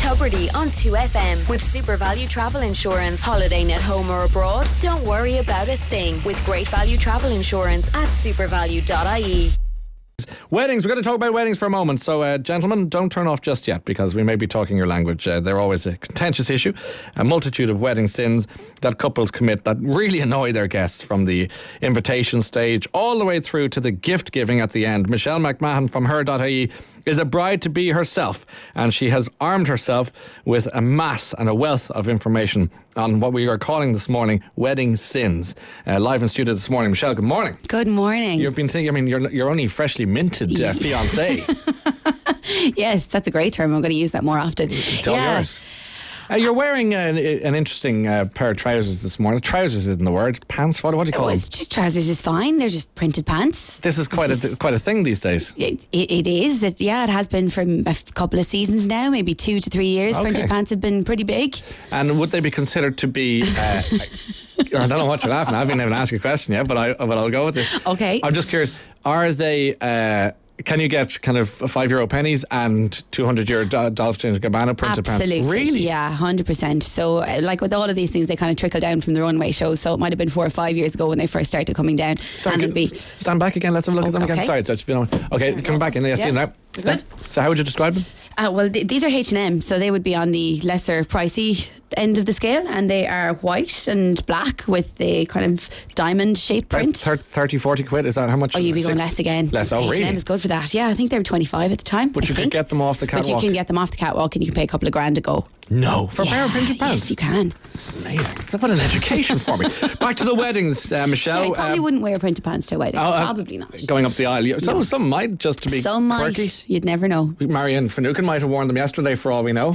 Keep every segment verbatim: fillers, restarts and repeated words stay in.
Tubridy on two F M with Super Value Travel Insurance. Holidaying at home or abroad? Don't worry about a thing with Great Value Travel Insurance at supervalue dot I E. Weddings, we're going to talk about weddings for a moment. So, uh, gentlemen, don't turn off just yet because we may be talking your language. Uh, they're always a contentious issue. A multitude of wedding sins that couples commit that really annoy their guests, from the invitation stage all the way through to the gift giving at the end. Michelle McMahon from her dot I E is a bride-to-be herself, and she has armed herself with a mass and a wealth of information on what we are calling this morning wedding sins. Uh, live in studio this morning, Michelle, good morning. Good morning. You've been thinking, I mean, you're you're only freshly minted uh, fiancé. Yes, that's a great term. I'm going to use that more often. It's all yeah. yours. Uh, you're wearing an, an interesting uh, pair of trousers this morning. Trousers isn't the word. Pants, what, what do you call oh, them? It's just trousers is fine. They're just printed pants. This is quite this a is, quite a thing these days. It, it, it is. It, yeah, it has been for a couple of seasons now, maybe two to three years. Okay. Printed pants have been pretty big. And would they be considered to be... Uh, I don't know what you're laughing at. I haven't even asked you a question yet, but, I, but I'll go with this. Okay. I'm just curious. Are they... Uh, Can you get kind of five euro pennies and two hundred euro Dolce and Gabbana printed Absolutely. pants? Really? Yeah, one hundred percent. So, uh, like with all of these things, they kind of trickle down from the runway shows. So it might have been four or five years ago when they first started coming down. Sorry, and be stand back again. Let's have a look oh, at them okay. again. Sorry, Judge. Okay, coming back in. I see them now. Good. So how would you describe them? Uh, well, th- these are H and M, so they would be on the lesser pricey end of the scale, and they are white and black with the kind of diamond shaped print. thirty, forty quid, is that how much? Oh, you'd be going less again. Less, oh really? H and M is good for that. Yeah, I think they were twenty-five at the time. But I you think. can get them off the catwalk. But you can get them off the catwalk and you can pay a couple of grand to go. No, for yeah, a pair of printed pants? Yes, you can. It's amazing. It's what an education for me. Back to the weddings, uh, Michelle. Yeah, I probably um, wouldn't wear printed pants to a wedding. Uh, probably not. Going up the aisle. Some, no. some might, just to be some quirky. Might. You'd never know. Marianne Finucane might have worn them yesterday for all we know.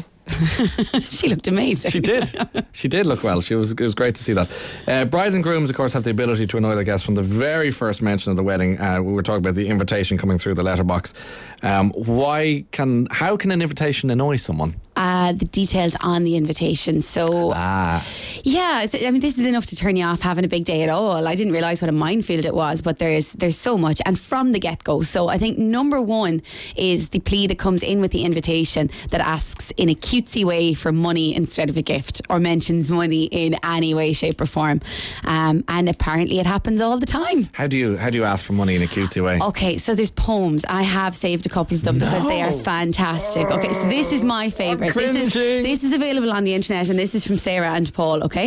She looked amazing. She did. She did look well. She was. It was great to see that. Uh, brides and grooms, of course, have the ability to annoy their guests from the very first mention of the wedding. Uh, we were talking about the invitation coming through the letterbox. Um, why can? How can an invitation annoy someone? Uh, the details on the invitation. So, ah. yeah, I mean, this is enough to turn you off having a big day at all. I didn't realise what a minefield it was, but there's there's so much, and from the get-go. So I think number one is the plea that comes in with the invitation that asks in a cutesy way for money instead of a gift, or mentions money in any way, shape or form. Um, and apparently it happens all the time. How do you how do you ask for money in a cutesy way? Okay, so there's poems. I have saved a couple of them no. because they are fantastic. Okay, so this is my favourite. This is, this is available on the internet, and this is from Sarah and Paul, okay?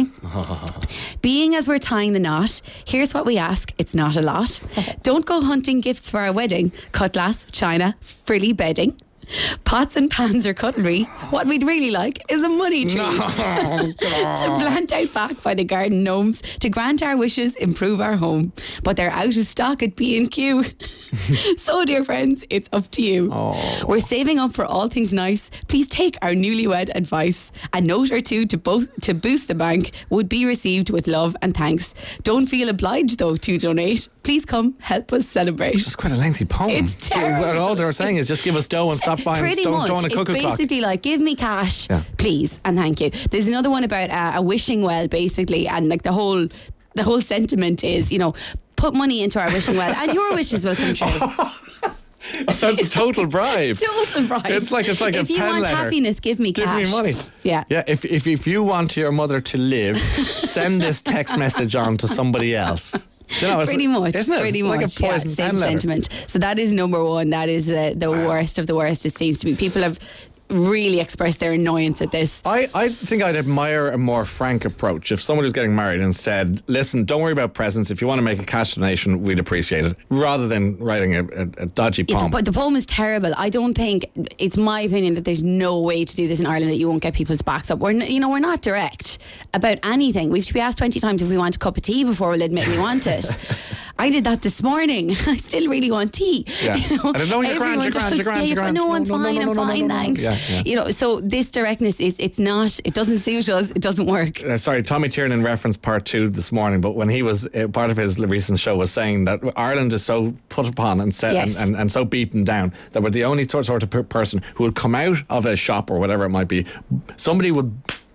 Being as we're tying the knot, here's what we ask. It's not a lot. Don't go hunting gifts for our wedding. Cutlass, china, frilly bedding. Pots and pans or cutlery. What we'd really like is a money tree. No, to plant out back by the garden gnomes, to grant our wishes, improve our home. But they're out of stock at B and Q. So, dear friends, it's up to you. Oh. We're saving up for all things nice. Please take our newlywed advice. A note or two to both to boost the bank would be received with love and thanks. Don't feel obliged, though, to donate. Please come help us celebrate. It's quite a lengthy poem. It's terrible. So, all they're saying is just give us dough and stop buying. Pretty don't, much. don't want a it's basically clock. Like, give me cash, yeah. please, and thank you. There's another one about uh, a wishing well, basically, and like the whole, the whole sentiment is, you know, put money into our wishing well, and your wishes will come true. So it's a total bribe. Total bribe. It's like it's like if a you pen want letter. happiness, give me give cash. Give me money. Yeah. Yeah. If if if you want your mother to live, send this text message on to somebody else. Do you know, pretty much, isn't it? pretty it's much, like a poison yeah, same pen letter. sentiment. So that is number one. That is the the wow. worst of the worst. It seems to be. People have really expressed their annoyance at this. I, I think I'd admire a more frank approach if someone was getting married and said, listen, don't worry about presents. If you want to make a cash donation, we'd appreciate it, rather than writing a, a, a dodgy poem. But the, the poem is terrible. I don't think, it's my opinion that there's no way to do this in Ireland that you won't get people's backs up. We're n- you know we're not direct about anything. We have to be asked twenty times if we want a cup of tea before we'll admit we want it. I did that this morning. I still really want tea. Yeah. You know, and I know you're grand, you're grand, you're grand, you're grand. No, I'm no, no, fine, no, no, I'm no, fine, no, no, no, thanks. Yeah, yeah. You know, so this directness is, it's not, it doesn't suit us, it doesn't work. Uh, sorry, Tommy Tiernan referenced part two this morning, but when he was, uh, part of his recent show was saying that Ireland is so put upon and set Yes. and, and, and so beaten down that we're the only sort sort of per- person who would come out of a shop or whatever it might be, somebody would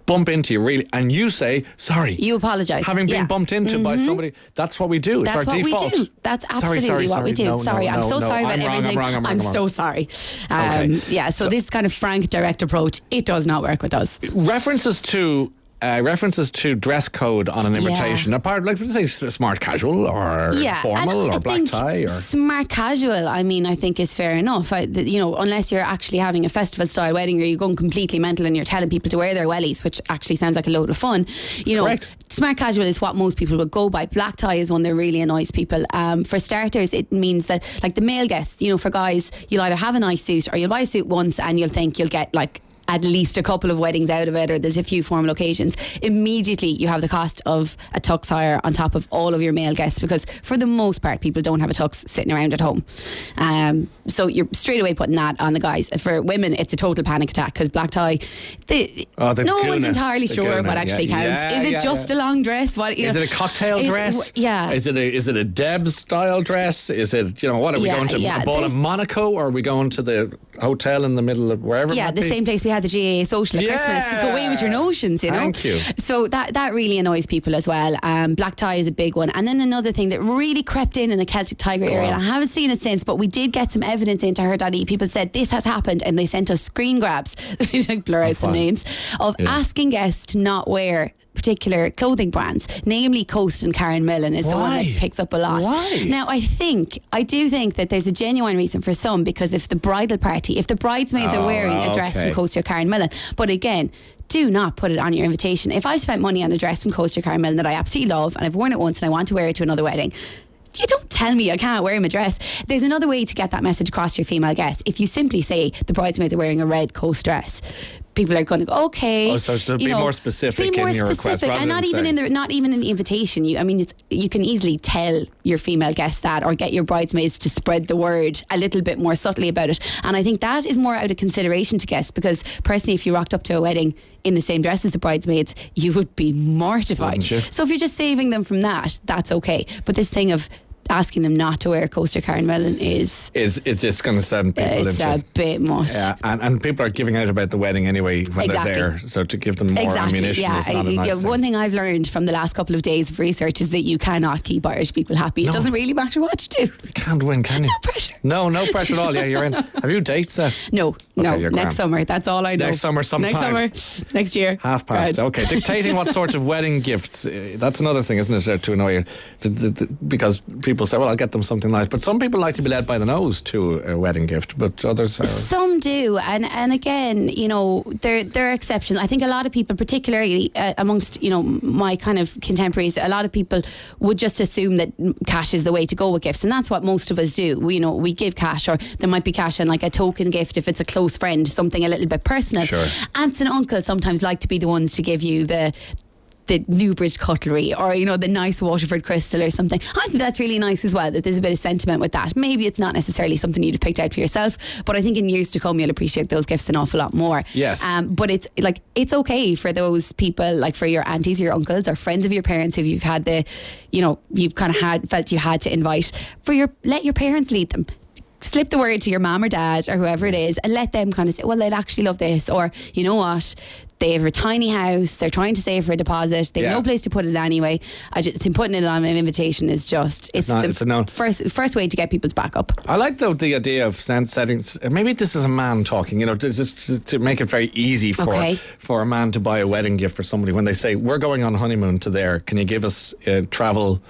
bump into you really, and you say sorry. You apologise. Having been yeah. bumped into mm-hmm. by somebody, that's what we do. It's that's our what default. we do. That's absolutely sorry, sorry, what sorry. we do. No, sorry, no, I'm so no, sorry no. about I'm wrong, everything. I'm wrong, I'm wrong, I'm I'm wrong. so sorry. Um, Okay. Yeah, so, so this kind of frank, direct approach, it does not work with us. References to Uh, references to dress code on an invitation, Yeah. apart, like, say, smart casual or Yeah, formal and or I black think tie, or smart casual, I mean, I think is fair enough. I, the, you know, unless you're actually having a festival style wedding where you're going completely mental and you're telling people to wear their wellies, which actually sounds like a load of fun. You know, Correct. smart casual is what most people would go by. Black tie is one that really annoys people. Um, for starters, it means that, like, the male guests, you know, for guys, you'll either have a nice suit or you'll buy a suit once and you'll think you'll get like at least a couple of weddings out of it, or there's a few formal occasions. Immediately you have the cost of a tux hire on top of all of your male guests, because for the most part people don't have a tux sitting around at home. Um, so you're straight away putting that on the guys. For women, it's a total panic attack, because black tie, the, Oh, the no goon one's it. entirely The sure goon what it. actually Yeah, counts. yeah, is it yeah, just yeah. a long dress? What, you is know, it a cocktail is- dress? Yeah. Is it a is it a Debs style dress? Is it, you know, what are we Yeah, going to yeah, a ball there's- of Monaco, or are we going to the hotel in the middle of wherever? it Yeah, might the be? same place we had the G A A social at Yeah. Christmas. Go away with your notions, you know. Thank you. So that that really annoys people as well. Um, black tie is a big one. And then another thing that really crept in in the Celtic Tiger area, and I haven't seen it since, but we did get some evidence into her daddy. People said this has happened, and they sent us screen grabs. We like blur out some fine. names of Yeah. asking guests to not wear particular clothing brands, namely Coast and Karen Millen is the one Why? that picks up a lot. Why? Now I think I do think that there's a genuine reason for some, because if the bridal party, if the bridesmaids Oh, are wearing a dress okay. from Coast or Karen Millen, but again, do not put it on your invitation. If I've spent money on a dress from Coast or Karen Millen that I absolutely love and I've worn it once and I want to wear it to another wedding, you don't tell me I can't wear my dress. There's another way to get that message across to your female guests. If you simply say the bridesmaids are wearing a red Coast dress, people are going to go, okay. Oh, so- so you be more specific Be more in your request specific, rather and not than even saying- in the not even in the invitation. You, I mean, it's, you can easily tell your female guests that, or get your bridesmaids to spread the word a little bit more subtly about it. And I think that is more out of consideration to guests, because personally, if you rocked up to a wedding in the same dress as the bridesmaids, you would be mortified. Wouldn't you? So if you're just saving them from that, that's okay. But this thing of asking them not to wear Coast or Karen Millen is Is it's just going to send people it's into a bit much. Yeah, and, and people are giving out about the wedding anyway when Exactly. they're there. So to give them more Exactly. ammunition Yeah. is not a I- nice yeah, thing. one thing I've learned from the last couple of days of research is that you cannot keep Irish people happy. No. It doesn't really matter what you do. You can't win, can you? No pressure. No, no pressure at all. Yeah, you're in. Have you dates set? No, no. you're Next grand. summer. That's all I know. Next summer sometime. Next summer. Next year. Half past. Grand. Okay, dictating what sort of wedding gifts. uh, That's another thing, isn't it, uh, to annoy you? The- the- the- Because people say, well, I'll get them something nice. But some people like to be led by the nose to a wedding gift, but others are. Some do, and and again, you know, there there are exceptions. I think a lot of people, particularly uh, amongst you know my kind of contemporaries, a lot of people would just assume that cash is the way to go with gifts, and that's what most of us do. We, you know, we give cash, or there might be cash and like a token gift if it's a close friend, something a little bit personal. Sure. Aunts and uncles sometimes like to be the ones to give you the. the Newbridge cutlery, or you know, the nice Waterford crystal or something. I think that's really nice as well, that there's a bit of sentiment with that. Maybe it's not necessarily something you'd have picked out for yourself, but I think in years to come you'll appreciate those gifts an awful lot more. Yes. Um, but it's like, it's okay for those people, like for your aunties, your uncles, or friends of your parents who you've had the, you know, you've kind of had felt you had to invite, for your, let your parents lead them. Slip the word to your mum or dad or whoever it is, and let them kind of say, well, they'd actually love this, or you know what, they have a tiny house, they're trying to save for a deposit, they've Yeah. no place to put it anyway. I just think putting it on an invitation is just it's, not- the it's a no. first first way to get people's back up. I like though the idea of sen- setting. Maybe this is a man talking. You know, to, just to make it very easy for Okay. for a man to buy a wedding gift for somebody. When they say we're going on honeymoon to there, can you give us a travel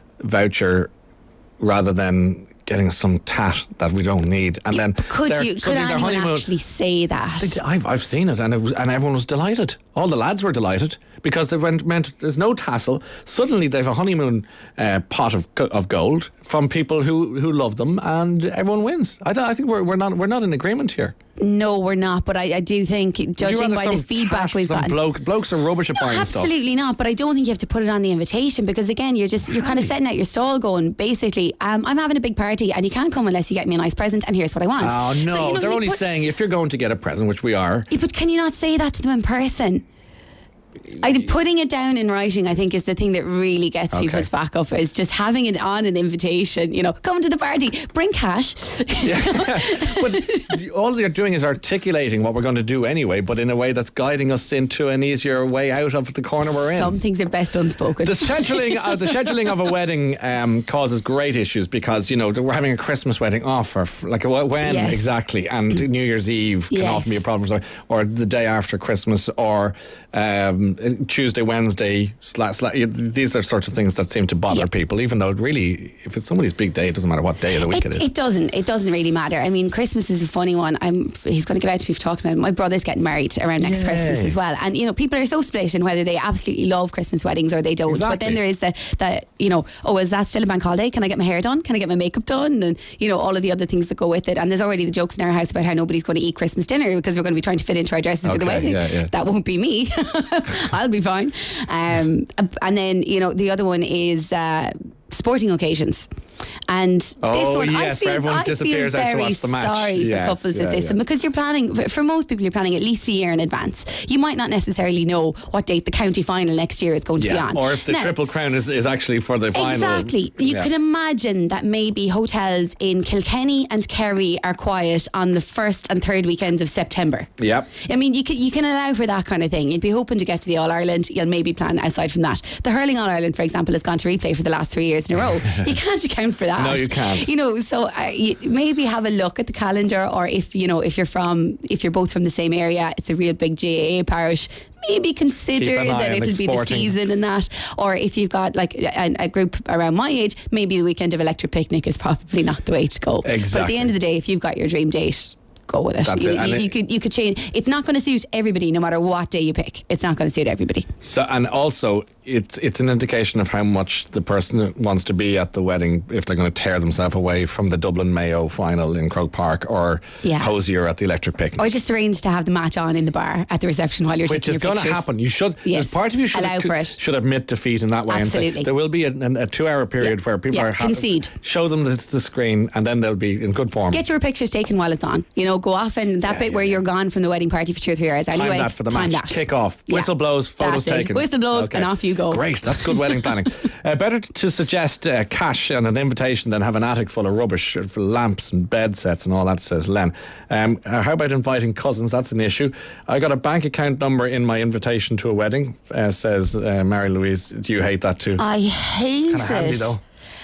voucher rather than getting some tat that we don't need? And then Could they're- you could suddenly their anyone honeymoon- actually say that? They- I've I've seen it, and it was, and everyone was delighted. All the lads were delighted because they went meant there's no tassel. Suddenly they've a honeymoon uh, pot of go- of gold from people who, who love them, and everyone wins. I th- I think we're we're not we're not in agreement here. No, we're not, but I, I do think, Would you judging rather by some the feedback tat- we've some gotten, bloke, blokes are rubbish at No, buying stuff. absolutely not. But I don't think you have to put it on the invitation, because again, you're just you're kind of setting out your stall, going basically, um, I'm having a big party and you can't come unless you get me a nice present, and here's what I want. Oh no, So, you know, they're you only put- saying if you're going to get a present, which we are. Yeah, but can you not say that to them in person? I, putting it down in writing, I think, is the thing that really gets Okay. people's back up. Is just having it on an invitation. You know, come to the party, bring cash. But all you're doing is articulating what we're going to do anyway, but in a way that's guiding us into an easier way out of the corner we're in. Some things are best unspoken. The scheduling, uh, the scheduling of a wedding um, causes great issues because, you know, we're having a Christmas wedding off, or f- like wh- when Yes. exactly, and New Year's Eve can Yes. often be a problem, or, or the day after Christmas, or um, Tuesday, Wednesday. Sla- sla- these are sorts of things that seem to bother Yeah. people, even though it really, if it's somebody's big day, it doesn't matter what day of the week it, It, is. it doesn't. It doesn't really matter. I mean, Christmas is a funny one. I'm. He's going to give out to me for talking about it. My brother's getting married around next Yay. Christmas as well, and you know, people are so split in whether they absolutely love Christmas weddings or they don't. But Exactly. then there is the that you know, oh, is that still a bank holiday? Can I get my hair done? Can I get my makeup done? And you know, all of the other things that go with it. And there's already the jokes in our house about how nobody's going to eat Christmas dinner because we're going to be trying to fit into our dresses for the Okay, wedding. yeah, yeah. That won't be me. I'll be fine. Um, and then you know, the other one is uh, sporting occasions. And this Oh, one, I yes, feel, where everyone I disappears feel out to very watch the match. sorry Yes, for couples yeah, with this, yeah. and because you're planning, for most people, you're planning at least a year in advance. You might not necessarily know what date the county final next year is going to be Yeah, on. or if the Now, Triple Crown is, is actually for the final. Exactly. You Yeah. can imagine that maybe hotels in Kilkenny and Kerry are quiet on the first and third weekends of September. Yep. I mean, you can you can allow for that kind of thing. You'd be hoping to get to the All Ireland. You'll maybe plan aside from that. The hurling All Ireland, for example, has gone to replay for the last three years in a row. You can't account for that. No, you can't. You know, so uh, you maybe have a look at the calendar, or if you know if you're from if you're both from the same area, it's a real big G A A parish. Maybe consider Keep an eye that on it'll be the exporting. season and that. Or if you've got like a, a group around my age, maybe the weekend of Electric Picnic is probably not the way to go. But at Exactly. the end of the day, if you've got your dream date, go with it. That's you, it. And you, it- you could you could change. It's not going to suit everybody, no matter what day you pick. It's not going to suit everybody. So, and also, it's it's an indication of how much the person wants to be at the wedding, if they're going to tear themselves away from the Dublin Mayo final in Croke Park, or Yeah. Hosier at the Electric Picnic. Or just arrange to have the match on in the bar at the reception while you're Which taking is your going to pictures. happen. You should. Yes. There's part of you should Allow for it. should admit defeat in that way. And Absolutely. say, there will be a, a, a two-hour period Yeah. where people Yeah, are concede. Show them that it's the screen, and then they'll be in good form. Get your pictures taken while it's on. You know, go off and that Yeah, bit yeah, where yeah. you're gone from the wedding party for two or three hours. Time Anyway, that for the time match. that. Kick off. Yeah. Whistle blows. Photos That's it. taken. Whistle blows Okay. and off you go. Great. That's good wedding planning. Uh, better to suggest uh, cash and an invitation than have an attic full of rubbish, uh, for lamps and bed sets and all that, says Len. Um, uh, how about inviting cousins? That's an issue. I got a bank account number in my invitation to a wedding, uh, says uh, Mary Louise. Do you hate that too? I hate Kind of it. handy though.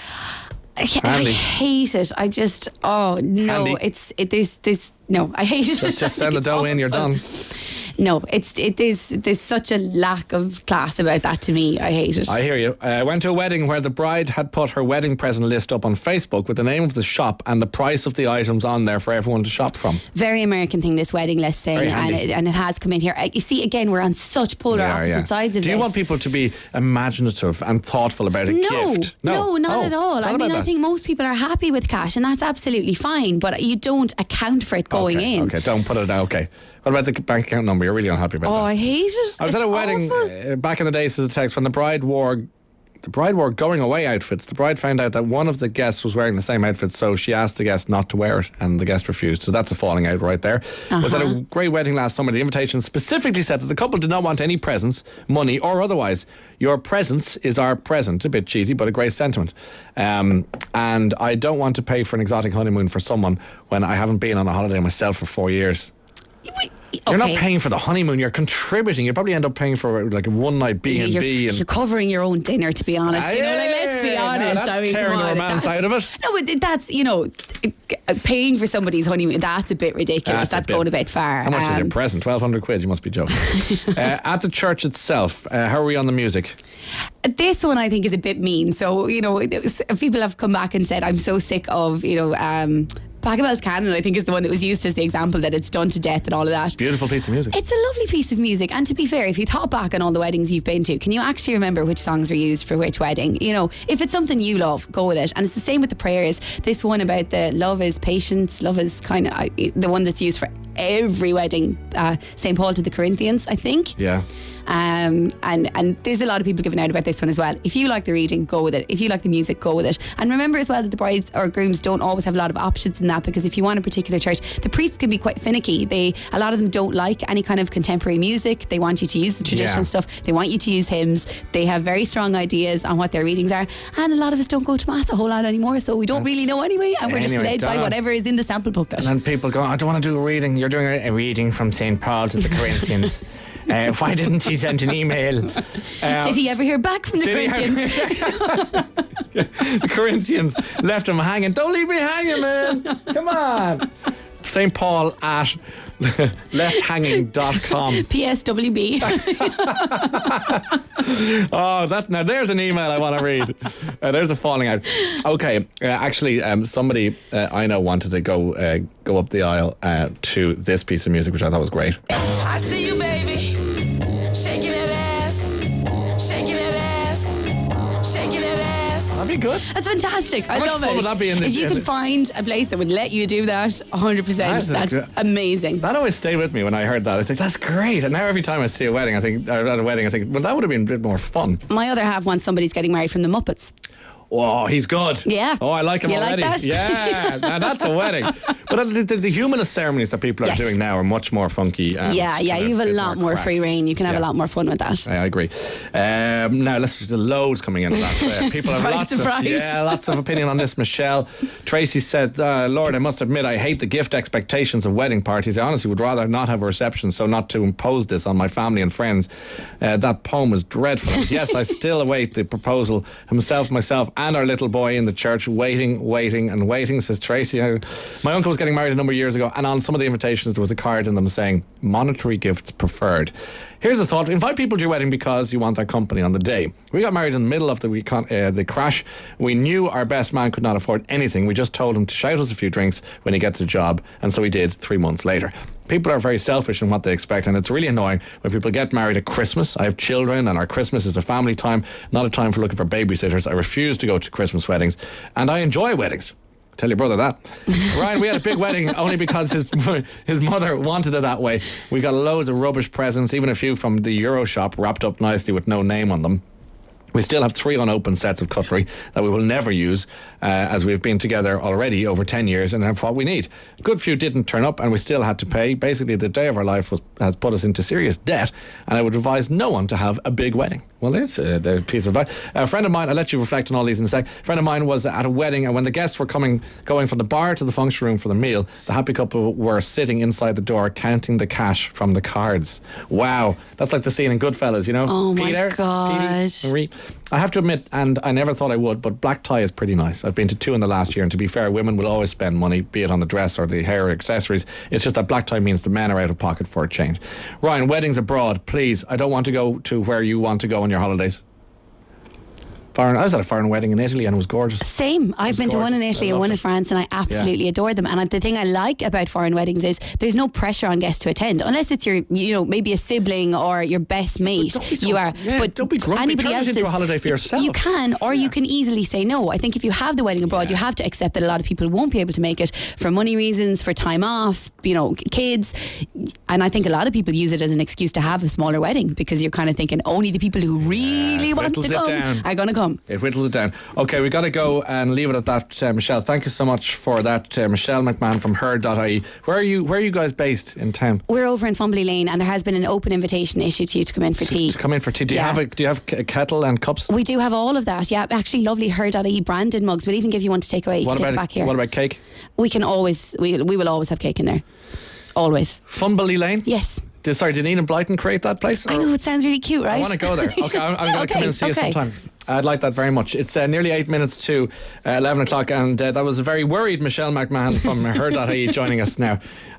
I, I Handy. hate it. I just oh no, Handy. it's it. There's this no. I hate it. Let's just send the It's dough in, you're awful. done. No, it's it. There's there's such a lack of class about that to me. I hate it. I hear you. I uh, went to a wedding where the bride had put her wedding present list up on Facebook with the name of the shop and the price of the items on there for everyone to shop from. Very American thing, this wedding list thing, Very and handy. it, and it has come in here. Uh, You see, again, we're on such polar We are, opposite yeah. sides of Do this. you want people to be imaginative and thoughtful about a No, gift? no, not Oh, at all. it's not I mean, about I that. think most people are happy with cash, and that's absolutely fine. But you don't account for it going okay, in. Okay, don't put it out. Okay. What about the bank account number? You're really unhappy about Oh, that. I hate it. I was It's at a wedding awful. uh, back in the day, says the text, when the bride wore the bride wore going away outfits. The bride found out that one of the guests was wearing the same outfit, so she asked the guest not to wear it, and the guest refused. So that's a falling out right there. Was at a great wedding last summer. The invitation specifically said that the couple did not want any presents, money or otherwise. Your presence is our present. A bit cheesy, but a great sentiment. Um, and I don't want to pay for an exotic honeymoon for someone when I haven't been on a holiday myself for four years. You're Okay. not paying for the honeymoon, you're contributing. You probably end up paying for like a one night B and You're, B. you're covering your own dinner, to be honest. You know, like, let's be Yeah, no, honest. that's I mean, tearing come the on, romance that's- out of it. No, but that's, you know, paying for somebody's honeymoon, that's a bit ridiculous. That's, a bit- going a bit far. How much is your Um, present? twelve hundred quid, you must be joking. uh, at the church itself, uh, how are we on the music? This one I think is a bit mean. So, you know, it was- people have come back and said, I'm so sick of, you know, um, Pachelbel's Canon, I think, is the one that was used as the example that it's done to death and all of that. Beautiful piece of music. It's a lovely piece of music, and to be fair, if you thought back on all the weddings you've been to, can you actually remember which songs were used for which wedding? You know, if it's something you love, go with it. And it's the same with the prayers. This one about the love is patient, love is kind of the one that's used for every wedding. Uh, Saint Paul to the Corinthians, I think. Yeah. Um, and, and there's a lot of people giving out about this one as well. If you like the reading, go with it. If you like the music, go with it. And remember as well that the brides or grooms don't always have a lot of options in that, because if you want a particular church, the priests can be quite finicky. They a lot of them don't like any kind of contemporary music. They want you to use the traditional Yeah. stuff. They want you to use hymns. They have very strong ideas on what their readings are. And a lot of us don't go to mass a whole lot anymore, so we don't That's- really know anyway, and we're just Anyway, led by don't. whatever is in the sample booklet. And then people go, I don't want to do a reading. You're doing a, a reading from Saint Paul to the Corinthians. uh, why didn't he send an email? Uh, Did he ever hear back from the Did he Corinthians? the Corinthians left him hanging. Don't leave me hanging, man. Come on. Saint Paul at left hanging dot com. P S W B. Oh, that now there's an email I want to read. Uh, there's a falling out. Okay, uh, actually, um, somebody uh, I know wanted to go uh, go up the aisle uh, to this piece of music, which I thought was great. I see you, baby, shaking that ass, shaking that ass, shaking that ass. That'd be good. That's fantastic. I How much love fun it. would that be in the- if you in could the- find a place that would let you do that, one hundred percent, That's a that's good- amazing. That always stayed with me when I heard that. I think that's great. And now every time I see a wedding, I think or at a wedding, I think, well, that would have been a bit more fun. My other half wants somebody's getting married from the Muppets. Oh, he's good. Yeah. Oh, I like him You like already. that? Yeah, now that's a wedding. But the, the, the humanist ceremonies that people are Yes. doing now are much more funky. And yeah, yeah, kind of you have a bit lot more crack. free reign. You can have Yeah. a lot more fun with that. I agree. Um, now, let's the loads coming in. That, uh, people have Surprise, lots surprise. of yeah, lots of opinion on this. Michelle Tracy said, uh, "Lord, I must admit, I hate the gift expectations of wedding parties. I honestly would rather not have a reception, so not to impose this on my family and friends. Uh, that poem was dreadful. Yes, I still await the proposal. Himself, myself, and our little boy in the church, waiting, waiting, and waiting." Says Tracy. Uh, My uncle was getting married a number of years ago, and on some of the invitations there was a card in them saying monetary gifts preferred. Here's a thought: invite people to your wedding because you want their company on the day. We got married in the middle of the week, uh, the crash. We knew our best man could not afford anything. We just told him to shout us a few drinks when he gets a job, and so he did three months later. People are very selfish in what they expect, and it's really annoying when people get married at Christmas. I have children, and our Christmas is a family time, not a time for looking for babysitters. I refuse to go to Christmas weddings, and I enjoy weddings. Tell your brother that. Ryan, we had a big wedding only because his his mother wanted it that way. We got loads of rubbish presents, even a few from the Euro shop wrapped up nicely with no name on them. We still have three unopened sets of cutlery that we will never use, uh, as we've been together already over ten years and have what we need. A good few didn't turn up and we still had to pay. Basically, the day of our life was, has put us into serious debt, and I would advise no one to have a big wedding. Well, there's a, there's a piece of advice. A friend of mine, I'll let you reflect on all these in a sec. A friend of mine was at a wedding, and when the guests were coming, going from the bar to the function room for the meal, the happy couple were sitting inside the door counting the cash from the cards. Wow, that's like the scene in Goodfellas, you know? Oh my Peter, God. Petey, Marie. I have to admit, and I never thought I would, but black tie is pretty nice. I've been to two in the last year, and to be fair, women will always spend money, be it on the dress or the hair or accessories. It's just that black tie means the men are out of pocket for a change. Ryan, weddings abroad, please. I don't want to go to where you want to go on your holidays. Foreign, I was at a foreign wedding in Italy and it was gorgeous. Same. I've been to one in gorgeous. Italy I and one loved in it. France, and I absolutely adore them. And the thing I like about foreign weddings is there's no pressure on guests to attend, unless it's your, you know, maybe a sibling or your best mate. don't be so- you are, yeah, but don't be grumpy. anybody Turn it else into is- a holiday for yourself. You can, or you can easily say no. I think if you have the wedding abroad, Yeah. you have to accept that a lot of people won't be able to make it for money reasons, for time off, you know, kids. And I think a lot of people use it as an excuse to have a smaller wedding, because you're kind of thinking only the people who really Yeah, want to whittles it come down. are going to come. It whittles it down. Okay, we got to go and leave it at that, uh, Michelle. Thank you so much for that, uh, Michelle McMahon from her dot I E. Where are you? Where are you guys based in town? We're over in Fumbley Lane, and there has been an open invitation issued to you to come in for tea. To come in for tea. Do you Yeah. have a Do you have a kettle and cups? We do have all of that, yeah. Actually, lovely her dot I E branded mugs. We'll even give you one to take away. You What can take about it back here. what about cake? We can always, we, we will always have cake in there. Always. Fumbley Lane. Yes. Did, sorry, did Ian Blyton create that place? I Or- know, it sounds really cute, right? I want to go there. Okay, I'm, I'm going to Okay, come in and see okay. you sometime. I'd like that very much. It's uh, nearly eight minutes to uh, eleven o'clock, and uh, that was a very worried Michelle McMahon from her dot I E joining us now.